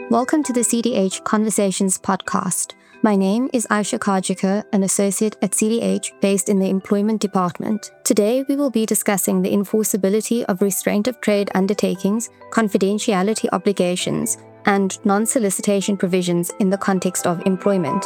Welcome to the CDH Conversations podcast. My name is Aisha Kajika, an associate at CDH based in the Employment Department. Today, we will be discussing the enforceability of restraint of trade undertakings, confidentiality obligations, and non-solicitation provisions in the context of employment.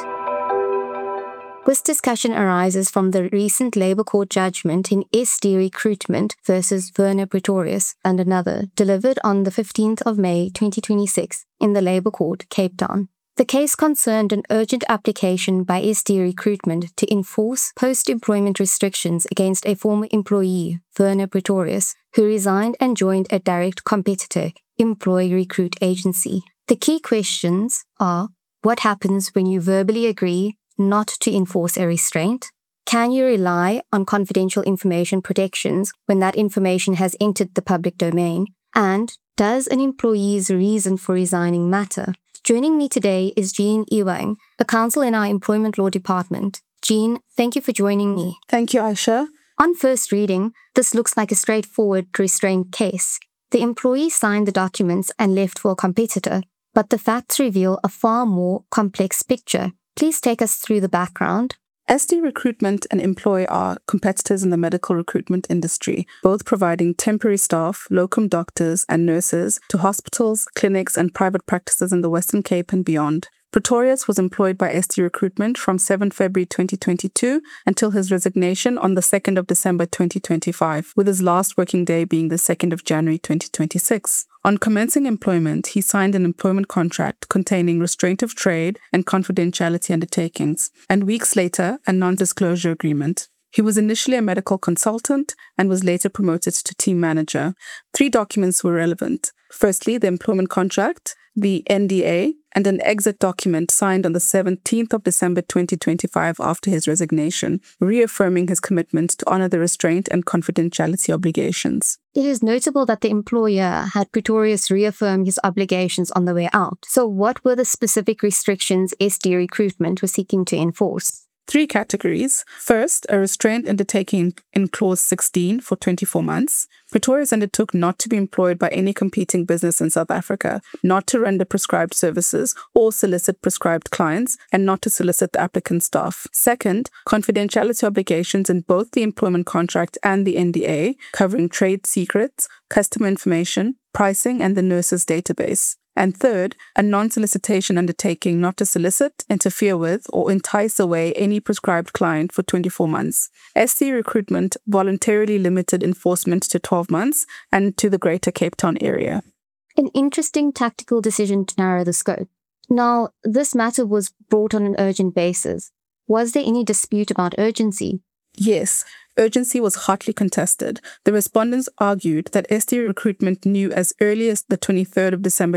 This discussion arises from the recent Labour Court judgment in SD Recruitment versus Werner Pretorius and another, delivered on the 15th of May 2026 in the Labour Court, Cape Town. The case concerned an urgent application by SD Recruitment to enforce post-employment restrictions against a former employee, Werner Pretorius, who resigned and joined a direct competitor, Employ Recruit Agency. The key questions are: what happens when you verbally agree not to enforce a restraint? Can you rely on confidential information protections when that information has entered the public domain? And does an employee's reason for resigning matter? Joining me today is Jean Ewing, a counsel in our Employment Law Department. Jean, thank you for joining me. Thank you, Aisha. On first reading, this looks like a straightforward restraint case. The employee signed the documents and left for a competitor, but the facts reveal a far more complex picture. Please take us through the background. SD Recruitment and Employ are competitors in the medical recruitment industry, both providing temporary staff, locum doctors and nurses to hospitals, clinics and private practices in the Western Cape and beyond. Pretorius was employed by SD Recruitment from 7 February 2022 until his resignation on the 2nd of December 2025, with his last working day being the 2nd of January 2026. On commencing employment, he signed an employment contract containing restraint of trade and confidentiality undertakings, and weeks later, a non-disclosure agreement. He was initially a medical consultant and was later promoted to team manager. 3 documents were relevant. Firstly, the employment contract, the NDA, and an exit document signed on the 17th of December 2025 after his resignation, reaffirming his commitment to honor the restraint and confidentiality obligations. It is notable that the employer had Pretorius reaffirm his obligations on the way out. So what were the specific restrictions SD Recruitment was seeking to enforce? 3 categories. First, a restraint undertaking in Clause 16 for 24 months. Pretorius undertook not to be employed by any competing business in South Africa, not to render prescribed services or solicit prescribed clients, and not to solicit the applicant staff. Second, confidentiality obligations in both the employment contract and the NDA, covering trade secrets, customer information, pricing, and the nurses' database. And third, a non-solicitation undertaking not to solicit, interfere with, or entice away any prescribed client for 24 months. SD Recruitment voluntarily limited enforcement to 12 months and to the Greater Cape Town area. An interesting tactical decision to narrow the scope. Now, this matter was brought on an urgent basis. Was there any dispute about urgency? Yes. Urgency was hotly contested. The respondents argued that SD Recruitment knew as early as the 23rd of December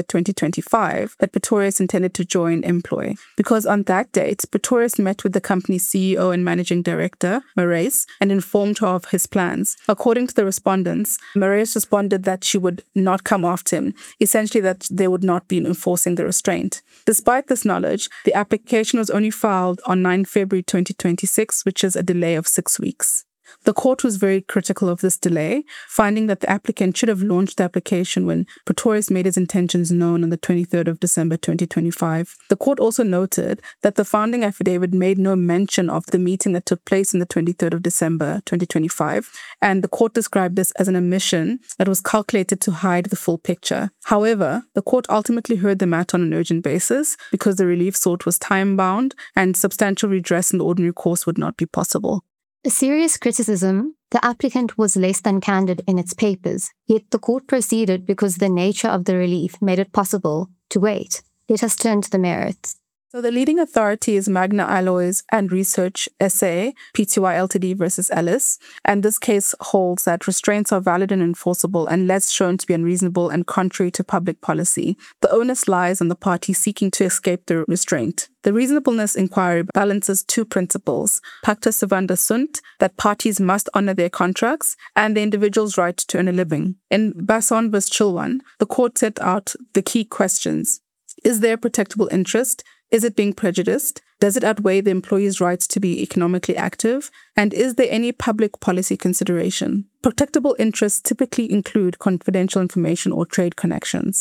2025 that Pretorius intended to join Employ, because on that date, Pretorius met with the company's CEO and managing director, Marais, and informed her of his plans. According to the respondents, Marais responded that she would not come after him, essentially that they would not be enforcing the restraint. Despite this knowledge, the application was only filed on 9 February 2026, which is a delay of 6 weeks. The court was very critical of this delay, finding that the applicant should have launched the application when Pretorius made his intentions known on the 23rd of December 2025. The court also noted that the founding affidavit made no mention of the meeting that took place on the 23rd of December 2025, and the court described this as an omission that was calculated to hide the full picture. However, the court ultimately heard the matter on an urgent basis because the relief sought was time-bound and substantial redress in the ordinary course would not be possible. A serious criticism, the applicant was less than candid in its papers, yet the court proceeded because the nature of the relief made it possible to wait. Let us turn to the merits. So the leading authority is Magna Alloys and Research SA, Pty Ltd versus Ellis, and this case holds that restraints are valid and enforceable unless shown to be unreasonable and contrary to public policy. The onus lies on the party seeking to escape the restraint. The reasonableness inquiry balances 2 principles: pacta servanda sunt, that parties must honor their contracts, and the individual's right to earn a living. In Basson v. Chilwan, the court set out the key questions. Is there a protectable interest? Is it being prejudiced? Does it outweigh the employee's rights to be economically active? And is there any public policy consideration? Protectable interests typically include confidential information or trade connections.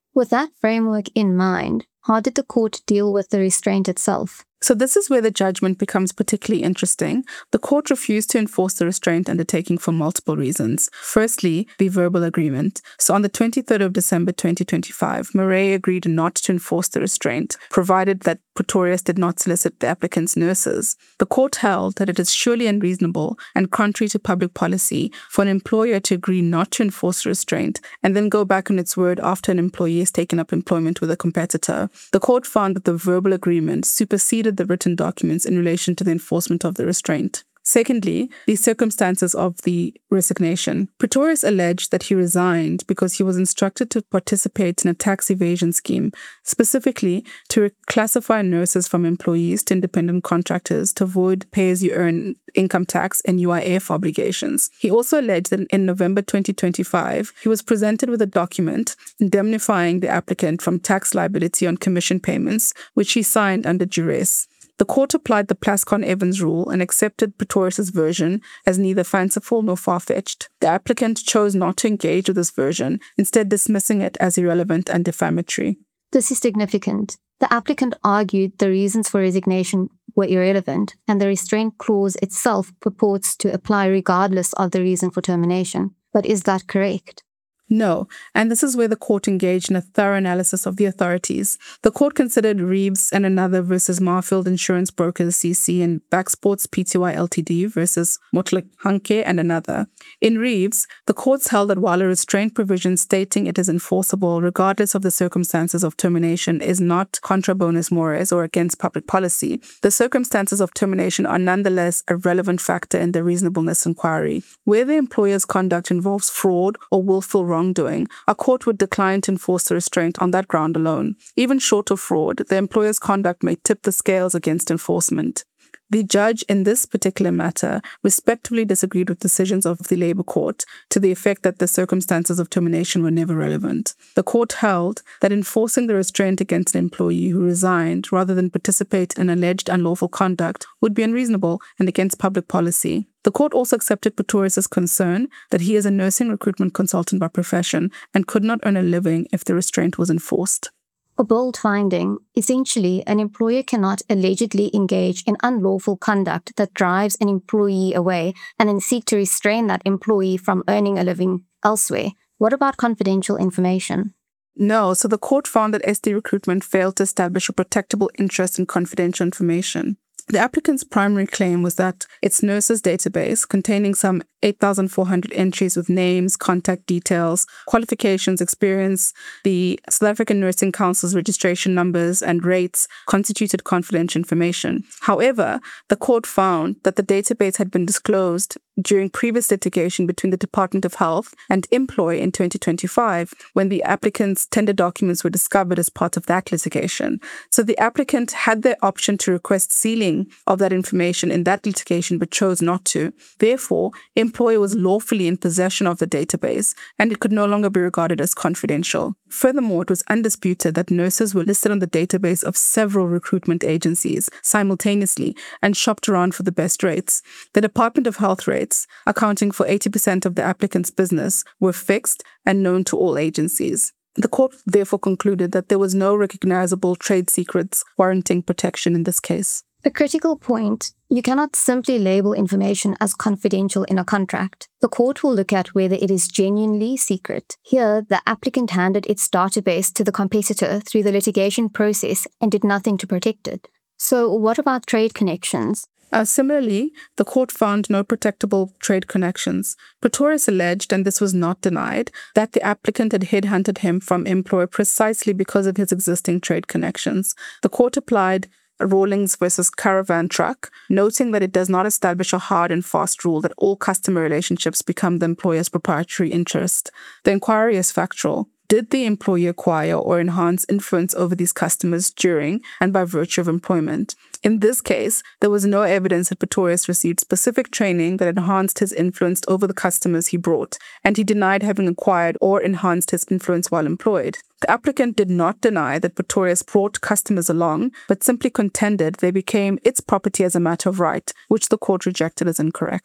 With that framework in mind, how did the court deal with the restraint itself? So this is where the judgment becomes particularly interesting. The court refused to enforce the restraint undertaking for multiple reasons. Firstly, the verbal agreement. So on the 23rd of December 2025, Murray agreed not to enforce the restraint, provided that Pretorius did not solicit the applicant's nurses. The court held that it is surely unreasonable and contrary to public policy for an employer to agree not to enforce the restraint and then go back on its word after an employee has taken up employment with a competitor. The court found that the verbal agreement superseded the written documents in relation to the enforcement of the restraint. Secondly, the circumstances of the resignation. Pretorius alleged that he resigned because he was instructed to participate in a tax evasion scheme, specifically to classify nurses from employees to independent contractors to avoid pay-as-you-earn income tax and UIF obligations. He also alleged that in November 2025, he was presented with a document indemnifying the applicant from tax liability on commission payments, which he signed under duress. The court applied the Plascon-Evans rule and accepted Pretorius' version as neither fanciful nor far-fetched. The applicant chose not to engage with this version, instead dismissing it as irrelevant and defamatory. This is significant. The applicant argued the reasons for resignation were irrelevant, and the restraint clause itself purports to apply regardless of the reason for termination. But is that correct? No, and this is where the court engaged in a thorough analysis of the authorities. The court considered Reeves and another versus Marfield Insurance Brokers CC and Backsports Pty Ltd versus Motley Hanke and another. In Reeves, the courts held that while a restraint provision stating it is enforceable regardless of the circumstances of termination is not contra bonus mores or against public policy, the circumstances of termination are nonetheless a relevant factor in the reasonableness inquiry. Where the employer's conduct involves fraud or willful wrongdoing, a court would decline to enforce the restraint on that ground alone. Even short of fraud, the employer's conduct may tip the scales against enforcement. The judge in this particular matter respectfully disagreed with decisions of the Labour Court to the effect that the circumstances of termination were never relevant. The court held that enforcing the restraint against an employee who resigned rather than participate in alleged unlawful conduct would be unreasonable and against public policy. The court also accepted Pretorius' concern that he is a nursing recruitment consultant by profession and could not earn a living if the restraint was enforced. A bold finding. Essentially, an employer cannot allegedly engage in unlawful conduct that drives an employee away and then seek to restrain that employee from earning a living elsewhere. What about confidential information? No, so the court found that SD Recruitment failed to establish a protectable interest in confidential information. The applicant's primary claim was that its nurses database, containing some 8,400 entries with names, contact details, qualifications, experience, the South African Nursing Council's registration numbers, and rates, constituted confidential information. However, the court found that the database had been disclosed during previous litigation between the Department of Health and Employ in 2025, when the applicant's tender documents were discovered as part of that litigation. So the applicant had the option to request sealing of that information in that litigation but chose not to. Therefore, Employ was lawfully in possession of the database and it could no longer be regarded as confidential. Furthermore, it was undisputed that nurses were listed on the database of several recruitment agencies simultaneously and shopped around for the best rates. The Department of Health rates, accounting for 80% of the applicant's business, were fixed and known to all agencies. The court therefore concluded that there was no recognizable trade secrets warranting protection in this case. A critical point. You cannot simply label information as confidential in a contract. The court will look at whether it is genuinely secret. Here, the applicant handed its database to the competitor through the litigation process and did nothing to protect it. So what about trade connections? Similarly, the court found no protectable trade connections. Pretorius alleged, and this was not denied, that the applicant had headhunted him from Employ precisely because of his existing trade connections. The court applied Rawlings versus Caravan Truck, noting that it does not establish a hard and fast rule that all customer relationships become the employer's proprietary interest. The inquiry is factual. Did the employee acquire or enhance influence over these customers during and by virtue of employment? In this case, there was no evidence that Pretorius received specific training that enhanced his influence over the customers he brought, and he denied having acquired or enhanced his influence while employed. The applicant did not deny that Pretorius brought customers along, but simply contended they became its property as a matter of right, which the court rejected as incorrect.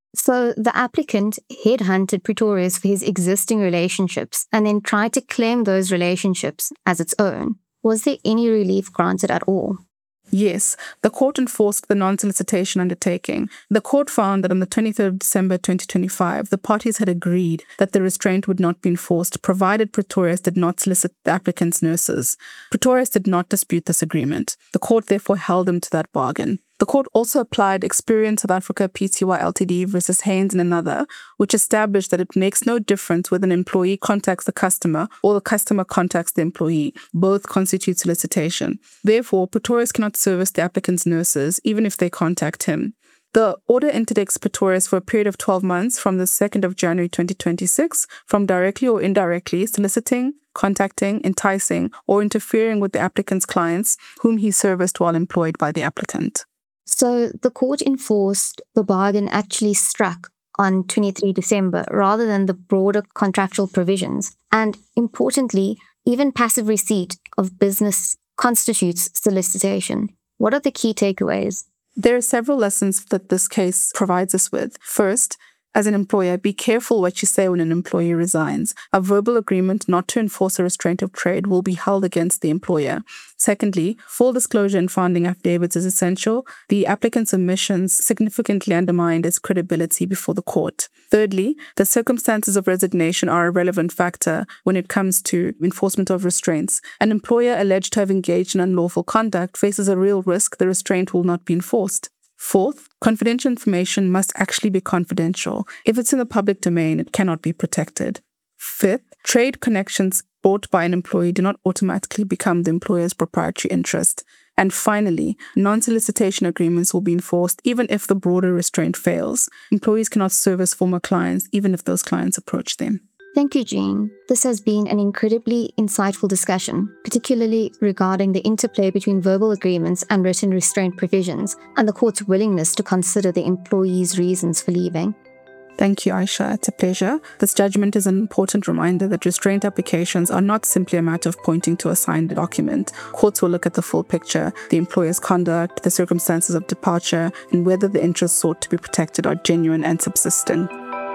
So the applicant headhunted Pretorius for his existing relationships and then tried to claim those relationships as its own. Was there any relief granted at all? Yes, the court enforced the non-solicitation undertaking. The court found that on the 23rd of December 2025, the parties had agreed that the restraint would not be enforced, provided Pretorius did not solicit the applicant's nurses. Pretorius did not dispute this agreement. The court therefore held him to that bargain. The court also applied Experian South Africa Pty Ltd versus Haynes and another, which established that it makes no difference whether an employee contacts the customer or the customer contacts the employee. Both constitute solicitation. Therefore, Pretorius cannot service the applicant's nurses, even if they contact him. The order interdicts Pretorius for a period of 12 months from the 2nd of January 2026 from directly or indirectly soliciting, contacting, enticing, or interfering with the applicant's clients whom he serviced while employed by the applicant. So the court enforced the bargain actually struck on 23 December rather than the broader contractual provisions. And importantly, even passive receipt of business constitutes solicitation. What are the key takeaways? There are several lessons that this case provides us with. First, as an employer, be careful what you say when an employee resigns. A verbal agreement not to enforce a restraint of trade will be held against the employer. Secondly, full disclosure in founding affidavits is essential. The applicant's omissions significantly undermined its credibility before the court. Thirdly, the circumstances of resignation are a relevant factor when it comes to enforcement of restraints. An employer alleged to have engaged in unlawful conduct faces a real risk the restraint will not be enforced. Fourth, confidential information must actually be confidential. If it's in the public domain, it cannot be protected. Fifth, trade connections bought by an employee do not automatically become the employer's proprietary interest. And finally, non-solicitation agreements will be enforced even if the broader restraint fails. Employees cannot service former clients even if those clients approach them. Thank you, Jean. This has been an incredibly insightful discussion, particularly regarding the interplay between verbal agreements and written restraint provisions, and the court's willingness to consider the employee's reasons for leaving. Thank you, Aisha. It's a pleasure. This judgment is an important reminder that restraint applications are not simply a matter of pointing to a signed document. Courts will look at the full picture, the employer's conduct, the circumstances of departure, and whether the interests sought to be protected are genuine and subsistent.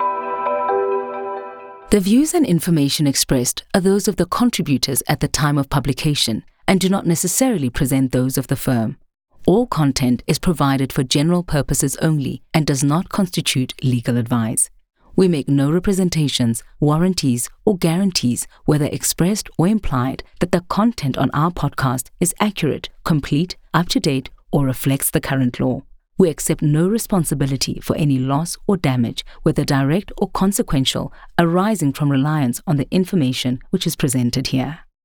The views and information expressed are those of the contributors at the time of publication and do not necessarily present those of the firm. All content is provided for general purposes only and does not constitute legal advice. We make no representations, warranties, or guarantees, whether expressed or implied, that the content on our podcast is accurate, complete, up-to-date, or reflects the current law. We accept no responsibility for any loss or damage, whether direct or consequential, arising from reliance on the information which is presented here.